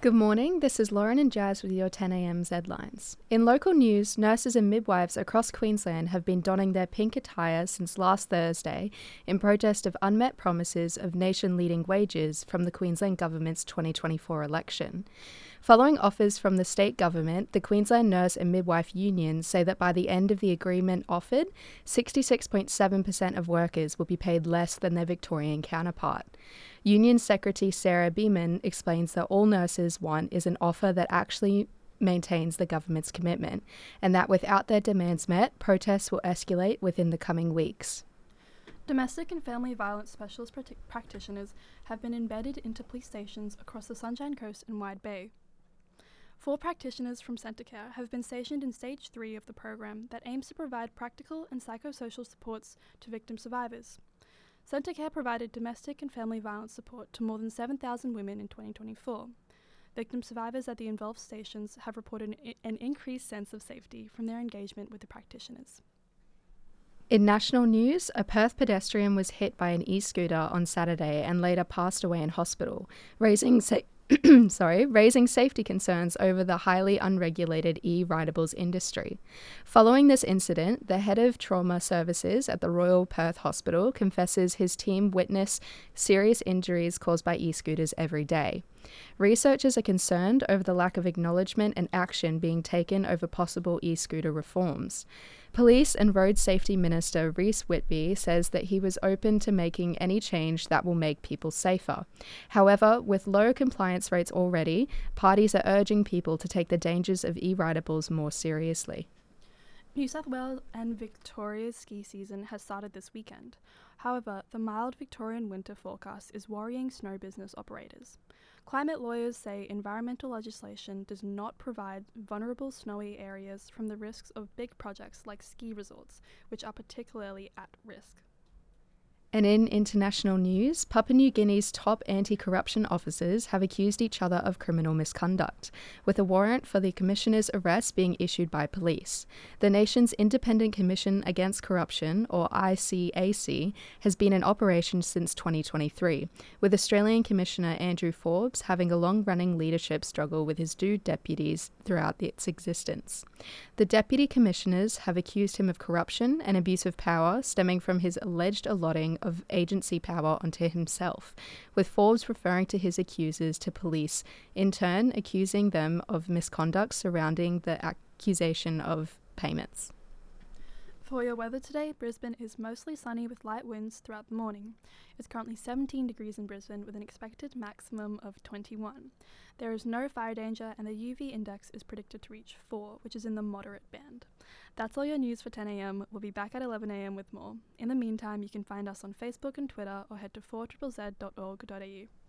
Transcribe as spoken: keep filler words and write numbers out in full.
Good morning, this is Lauren and Jazz with your ten a m Zlines. In local news, nurses and midwives across Queensland have been donning their pink attire since last Thursday in protest of unmet promises of nation-leading wages from the Queensland Government's twenty twenty-four election. Following offers from the state government, the Queensland Nurse and Midwife Unions say that by the end of the agreement offered, sixty-six point seven percent of workers will be paid less than their Victorian counterpart. Union Secretary Sarah Beeman explains that all nurses want is an offer that actually maintains the government's commitment, and that without their demands met, protests will escalate within the coming weeks. Domestic and family violence specialist practi- practitioners have been embedded into police stations across the Sunshine Coast and Wide Bay. Four practitioners from Centacare have been stationed in Stage three of the program that aims to provide practical and psychosocial supports to victim survivors. Centacare provided domestic and family violence support to more than seven thousand women in twenty twenty-four. Victim survivors at the involved stations have reported an, an increased sense of safety from their engagement with the practitioners. In national news, a Perth pedestrian was hit by an e-scooter on Saturday and later passed away in hospital, raising sa- sorry, raising safety concerns over the highly unregulated e-ridables industry. Following this incident, the head of trauma services at the Royal Perth Hospital confesses his team witness serious injuries caused by e-scooters every day. Researchers are concerned over the lack of acknowledgement and action being taken over possible e-scooter reforms. Police and Road Safety Minister Reece Whitby says that he was open to making any change that will make people safer. However, with low compliance rates already, parties are urging people to take the dangers of e-ridables more seriously. New South Wales and Victoria's ski season has started this weekend. However, the mild Victorian winter forecast is worrying snow business operators. Climate lawyers say environmental legislation does not provide vulnerable snowy areas from the risks of big projects like ski resorts, which are particularly at risk. And in international news, Papua New Guinea's top anti-corruption officers have accused each other of criminal misconduct, with a warrant for the commissioner's arrest being issued by police. The nation's Independent Commission Against Corruption, or I C A C, has been in operation since twenty twenty-three, with Australian Commissioner Andrew Forbes having a long-running leadership struggle with his two deputies throughout its existence. The deputy commissioners have accused him of corruption and abuse of power stemming from his alleged allotting of agency power onto himself, with Forbes referring to his accusers to police, in turn accusing them of misconduct surrounding the accusation of payments. For your weather today, Brisbane is mostly sunny with light winds throughout the morning. It's currently seventeen degrees in Brisbane with an expected maximum of twenty-one. There is no fire danger and the U V index is predicted to reach four, which is in the moderate band. That's all your news for ten a m. We'll be back at eleven a m with more. In the meantime, you can find us on Facebook and Twitter or head to four z z z dot org dot a u.